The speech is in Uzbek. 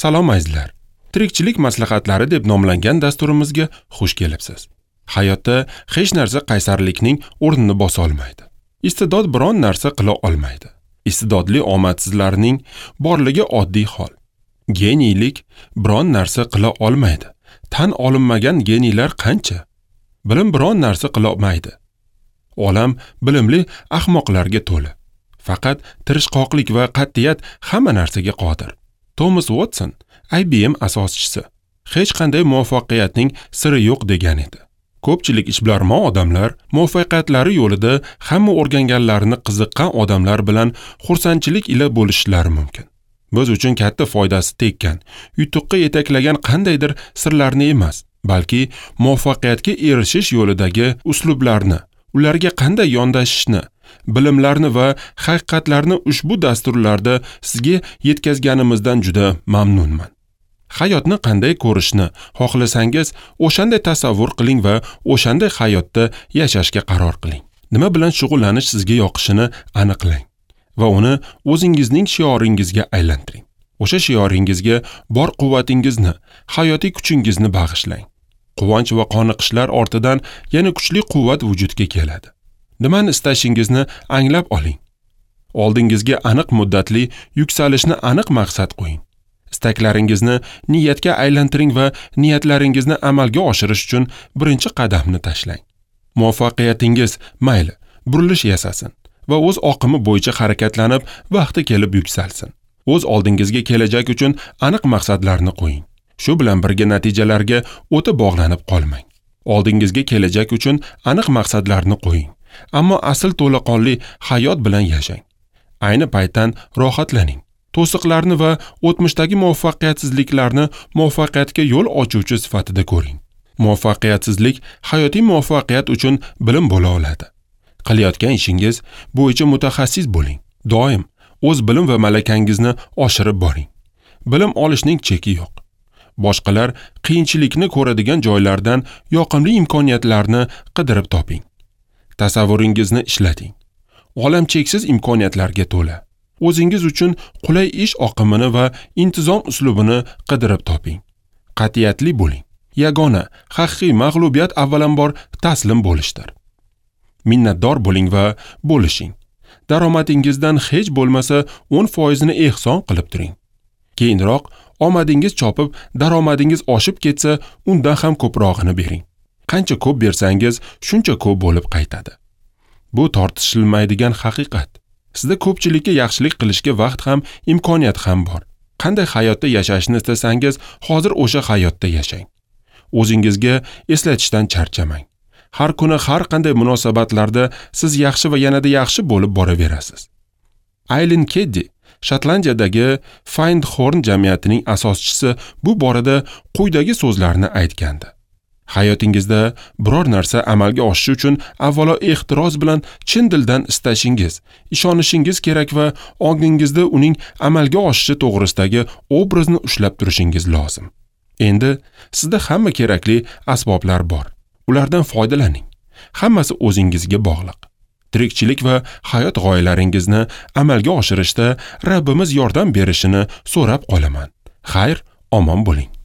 Salom azizlar. Tirikchilik maslahatlari deb nomlangan dasturimizga xush kelibsiz. Hayotda hech narsa qaysarlikning o'rnini bosa olmaydi. Iste'dod biron narsa qila olmaydi. Iste'dodli omadsizlarning borligi oddiy hol. Geniylik biron narsa qila olmaydi. Tan olinmagan geniylar qancha? Bilim biron narsa qila olmaydi. Olam bilimli ahmoqlarga to'la. Faqat tirishqoqlik va qat'iyat hamma narsaga qodir. Thomas Watson, IBM asoschisi, hech qanday muvaffaqiyatning siri yo'q degan edi. Ko'pchilik ishbilarmon odamlar muvaffaqiyatlari yo'lida hamma o'rganganlarini qiziqqan odamlar bilan xursandchilik ila bo'lishlari mumkin. Biz uchun katta foydasi tekkan, yutuqqa yetaklagan qandaydir sirlarni emas, balki muvaffaqiyatga erishish yo'lidagi uslublarni, ularga qanday yondashishni, bilimlarni va haqiqatlarni ushbu dasturlarda sizga yetkazganimizdan juda mamnunman. Hayotni qanday ko'rishni xohlasangiz, o'shanday tasavvur qiling va o'shanday hayotda yashashga qaror qiling. Nima bilan shug'ullanish sizga yoqishini aniqlang va uni o'zingizning shioringizga aylantiring. O'sha shioringizga bor quvvatingizni, hayotiy kuchingizni bag'ishlang. Quvonch va qoniqishlar ortidan yana kuchli quvvat vujudga keladi. Nimani istashingizni anglab oling. Oldingizga aniq muddatli yuksalishni aniq maqsad qo'ying. Istaklaringizni niyatga aylantiring va niyatlaringizni amalga oshirish uchun birinchi qadamni tashlang. Muvaffaqiyatingiz mayli, burilish yasasin va o'z oqimi bo'yicha harakatlanib, vaqti kelib yuksalsin. O'z oldingizga kelajak uchun aniq maqsadlarni qo'ying. Shu bilan birga natijalarga o'ta bog'lanib qolmang. Oldingizga kelajak uchun aniq maqsadlarni qo'ying. Ammo asl to'laqonli hayot bilan yashang. Ayni paytdan rohatlaning. To'siqlarni va o'tmishdagi muvaffaqiyatsizliklarni muvaffaqiyatga yo'l ochuvchi sifatida ko'ring. Muvaffaqiyatsizlik hayotiy muvaffaqiyat uchun bilim bo'la oladi. Qilayotgan ishingiz bo'yicha mutaxassis bo'ling. Doim o'z bilim va malakangizni oshirib boring. Bilim olishning cheki yo'q. Boshqalar qiyinchilikni ko'radigan joylardan yoqimli imkoniyatlarni qidirib toping. Tasavvuringizni ishlating. Olam cheksiz imkoniyatlarga to'la. O'zingiz uchun qulay ish oqimini va intizom uslubini qidirib toping. Qat'iyatli bo'ling. Yagona haqiqiy mag'lubiyat avvalambor taslim bo'lishdir. Minnatdor bo'ling va bo'lishing. Daromadingizdan hech bo'lmasa 10% ni ehson qilib turing. Keyinroq omadingiz chopib, daromadingiz oshib ketsa, undan ham ko'prog'ini bering. Qancha ko'p bersangiz, shuncha ko'p bo'lib qaytadi. Bu tortishilmaydigan haqiqat. Sizda ko'pchilikka yaxshilik qilishga vaqt ham, imkoniyat ham bor. Qanday hayotda yashashni istasangiz, hozir o'sha hayotda yashang. O'zingizga eslatishdan charchamang. Har kuni har qanday munosabatlarda siz yaxshi va yanada yaxshi bo'lib boraverasiz. Aileen Keddi, Shotlandiyadagi Findhorn jamiyatining asoschisi, bu borada quyidagi so'zlarni aytgandi. Hayotingizda biror narsa amalga oshishi uchun avvalo ehtiroz bilan chin dildan istashingiz, ishonishingiz kerak va ongingizda uning amalga oshishi to'g'risidagi obrazni ushlab turishingiz lozim. Endi sizda hamma kerakli asboblar bor. Ulardan foydalaning. Hammasi o'zingizga bog'liq. Tirikchilik va hayot g'oyalaringizni amalga oshirishda Rabbimiz yordam berishini so'rab qolaman. Xayr, omon bo'ling.